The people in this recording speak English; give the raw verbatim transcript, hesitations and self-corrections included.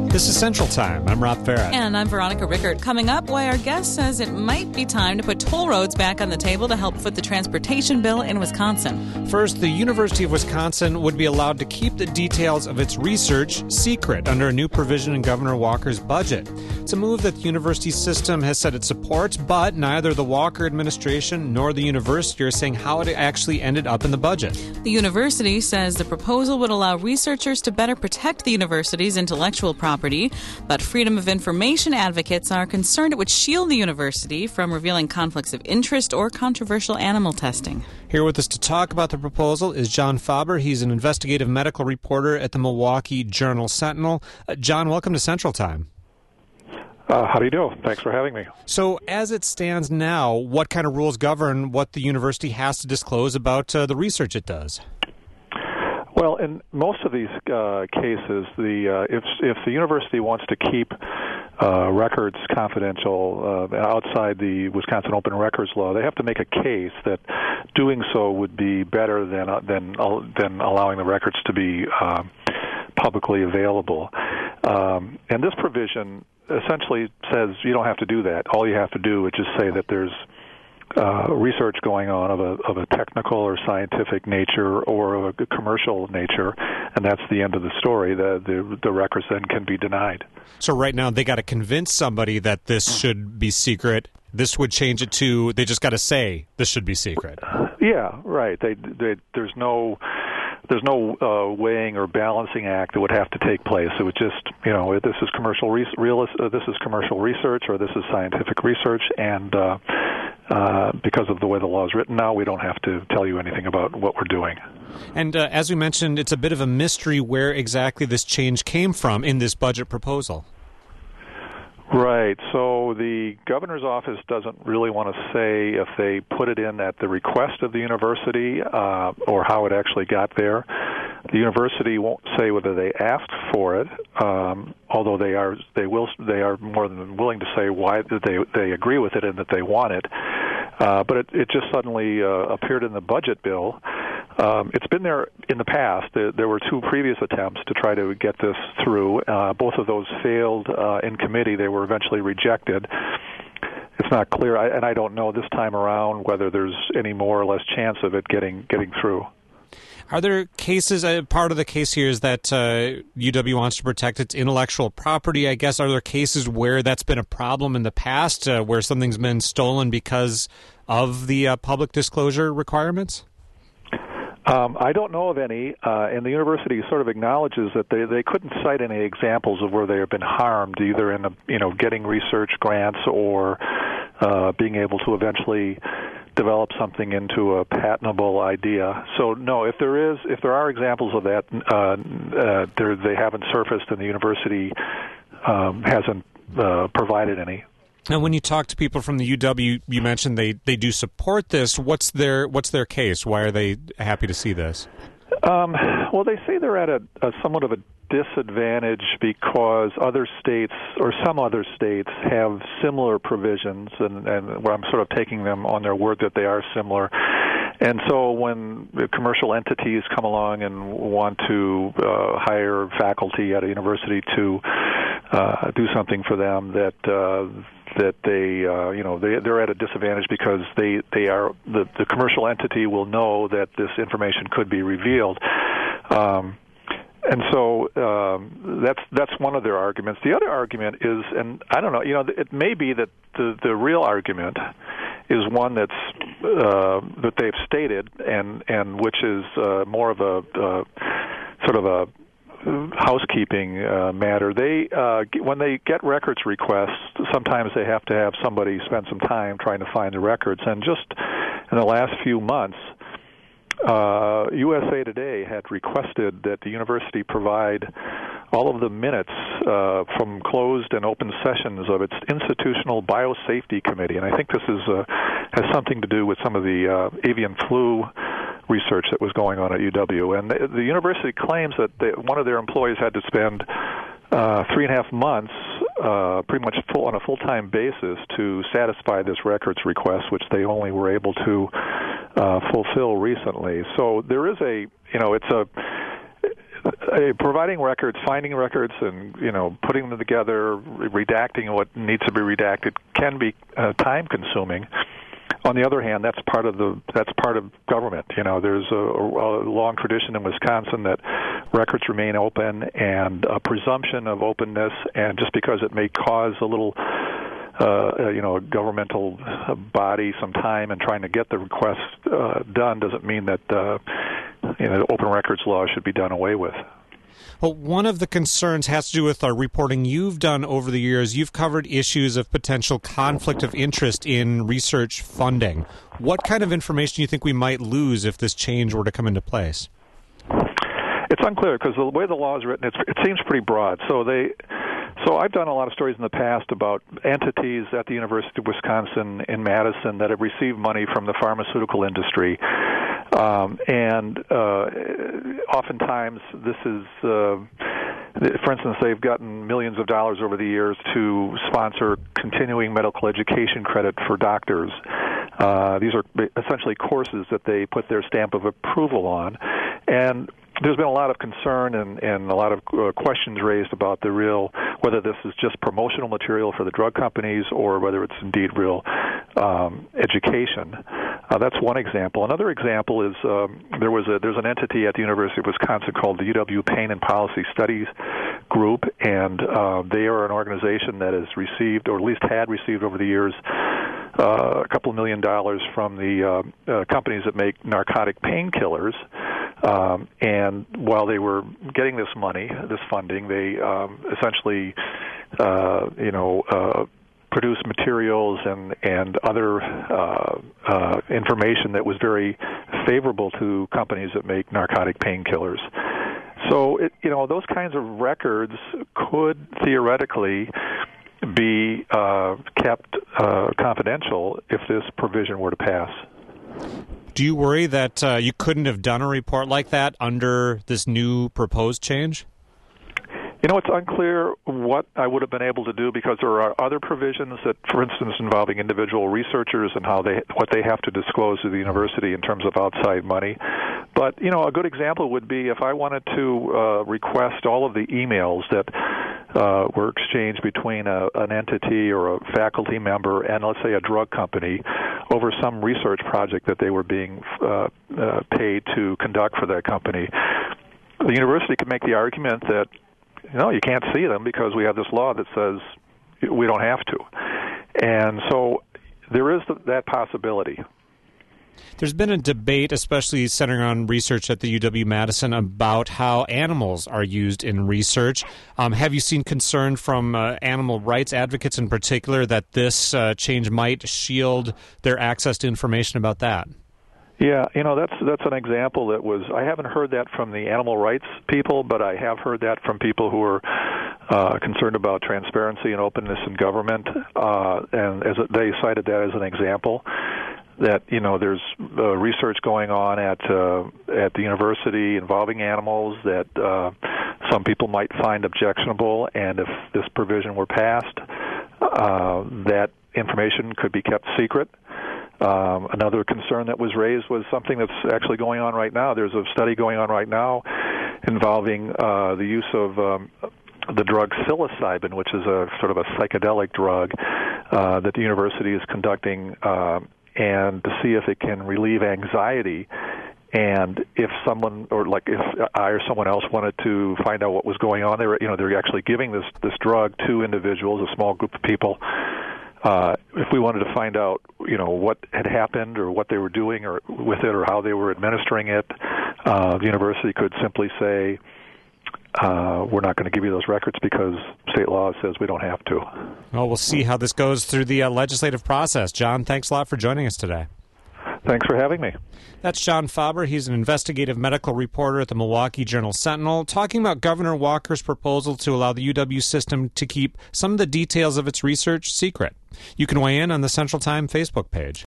This is Central Time. I'm Rob Farah. And I'm Veronica Rickert. Coming up, why our guest says it might be time to put toll roads back on the table to help foot the transportation bill in Wisconsin. First, the University of Wisconsin would be allowed to keep the details of its research secret under a new provision in Governor Walker's budget. It's a move that the university system has said it supports, but neither the Walker administration nor the university are saying how it actually ended up in the budget. The university says the proposal would allow researchers to better protect the university's intellectual property. But Freedom of Information advocates are concerned it would shield the university from revealing conflicts of interest or controversial animal testing. Here with us to talk about the proposal is John Faber. He's an investigative medical reporter at the Milwaukee Journal-Sentinel. Uh, John, welcome to Central Time. Uh, how do you do? Thanks for having me. So as it stands now, what kind of rules govern what the university has to disclose about uh, the research it does? Well, in most of these uh, cases, the uh, if if the university wants to keep uh, records confidential uh, outside the Wisconsin Open Records Law, they have to make a case that doing so would be better than uh, than uh, than allowing the records to be uh, publicly available. Um, and this provision essentially says you don't have to do that. All you have to do is just say that there's Uh, research going on of a of a technical or scientific nature or of a commercial nature, and that's the end of the story. The the, the records then can be denied. So right now they got to convince somebody that this should be secret. This would change it to they just got to say this should be secret. Yeah, right. They, they there's no. There's no uh, weighing or balancing act that would have to take place. It would just, you know, this is commercial re- real, uh, this is commercial research or this is scientific research, and uh, uh, because of the way the law is written now, we don't have to tell you anything about what we're doing. And uh, as we mentioned, it's a bit of a mystery where exactly this change came from in this budget proposal. Right. So the governor's office doesn't really want to say if they put it in at the request of the university uh, or how it actually got there. The university won't say whether they asked for it, um, although they are they will they are more than willing to say why they they agree with it and that they want it. Uh, but it, it just suddenly uh, appeared in the budget bill. Um, it's been there in the past. There, there were two previous attempts to try to get this through. Uh, both of those failed uh, in committee. They were eventually rejected. It's not clear, I, and I don't know this time around whether there's any more or less chance of it getting getting through. Are there cases, uh, part of the case here is that uh, U W wants to protect its intellectual property, I guess. Are there cases where that's been a problem in the past, uh, where something's been stolen because of the uh, public disclosure requirements? Um, I don't know of any, uh, and the university sort of acknowledges that they, they couldn't cite any examples of where they have been harmed, either in the, you know getting research grants or uh, being able to eventually develop something into a patentable idea. So no, if there is, if there are examples of that, uh, uh, they haven't surfaced, and the university um, hasn't uh, provided any. And when you talk to people from the U W, you mentioned they, they do support this. What's their what's their case? Why are they happy to see this? Um, well, they say they're at a, a somewhat of a disadvantage because other states or some other states have similar provisions, and, and where I'm sort of taking them on their word that they are similar. And so when the commercial entities come along and want to uh, hire faculty at a university to uh, do something for them, that uh, that they uh, you know they they're at a disadvantage because they they are the the commercial entity will know that this information could be revealed. Um, And so um, that's that's one of their arguments. The other argument is, and I don't know, you know, it may be that the the real argument is one that's uh, that they've stated, and and which is uh, more of a uh, sort of a housekeeping uh, matter. They uh, when they get records requests, sometimes they have to have somebody spend some time trying to find the records. And just in the last few months, Uh, U S A Today had requested that the university provide all of the minutes uh, from closed and open sessions of its Institutional Biosafety Committee, and I think this is uh, has something to do with some of the uh, avian flu research that was going on at U W. And the, the university claims that they, one of their employees had to spend uh, three and a half months uh, pretty much full, on a full-time basis to satisfy this records request, which they only were able to uh, fulfill recently. So there is a, you know, it's a, uh, providing records, finding records, and you know, putting them together, redacting what needs to be redacted can be uh, time-consuming. On the other hand, that's part of the that's part of government. You know, there's a, a long tradition in Wisconsin that records remain open, and a presumption of openness. And just because it may cause a little, uh, you know, a governmental body some time in trying to get the request uh, done, doesn't mean that uh, you know, the open records law should be done away with. Well, one of the concerns has to do with our reporting you've done over the years. You've covered issues of potential conflict of interest in research funding. What kind of information do you think we might lose if this change were to come into place? It's unclear because the way the law is written, it's, it seems pretty broad. So they, so I've done a lot of stories in the past about entities at the University of Wisconsin in Madison that have received money from the pharmaceutical industry. Um, and uh, oftentimes this is, uh, for instance, they've gotten millions of dollars over the years to sponsor continuing medical education credit for doctors. Uh, these are essentially courses that they put their stamp of approval on. And there's been a lot of concern and, and a lot of uh, questions raised about the real, whether this is just promotional material for the drug companies or whether it's indeed real um, education. Uh, that's one example. Another example is um, there was a there's an entity at the University of Wisconsin called the U W Pain and Policy Studies Group, and uh, they are an organization that has received, or at least had received over the years, uh, a couple of million dollars from the uh, uh, companies that make narcotic painkillers. Um, and while they were getting this money, this funding, they um, essentially, uh, you know, uh, produced materials and and other uh, uh, information that was very favorable to companies that make narcotic painkillers. So, it, you know, those kinds of records could theoretically be uh, kept uh, confidential if this provision were to pass. Do you worry that uh, you couldn't have done a report like that under this new proposed change? You know, it's unclear what I would have been able to do because there are other provisions that, for instance, involving individual researchers and how they what they have to disclose to the university in terms of outside money. But, you know, a good example would be if I wanted to uh, request all of the emails that uh, were exchanged between a, an entity or a faculty member and, let's say, a drug company over some research project that they were being uh, uh, paid to conduct for that company. The university could make the argument that, you know, you can't see them because we have this law that says we don't have to. And so there is that possibility. There's been a debate, especially centering on research at the U W-Madison, about how animals are used in research. Um, have you seen concern from uh, animal rights advocates in particular that this uh, change might shield their access to information about that? Yeah, you know, that's that's an example that was, I haven't heard that from the animal rights people, but I have heard that from people who are uh, concerned about transparency and openness in government, uh, and as a, they cited that as an example. That, you know, there's uh, research going on at uh, at the university involving animals that uh, some people might find objectionable, and if this provision were passed, uh, that information could be kept secret. Um, another concern that was raised was something that's actually going on right now. There's a study going on right now involving uh, the use of um, the drug psilocybin, which is a sort of a psychedelic drug uh, that the university is conducting, uh, and to see if it can relieve anxiety. And if someone, or like if I or someone else wanted to find out what was going on, they were, you know, they're actually giving this this drug to individuals, a small group of people. Uh, if we wanted to find out, you know, what had happened or what they were doing or with it or how they were administering it, uh, the university could simply say, uh, we're not going to give you those records because state law says we don't have to. Well, we'll see how this goes through the uh, legislative process. John, thanks a lot for joining us today. Thanks for having me. That's John Faber. He's an investigative medical reporter at the Milwaukee Journal-Sentinel, talking about Governor Walker's proposal to allow the U W system to keep some of the details of its research secret. You can weigh in on the Central Time Facebook page.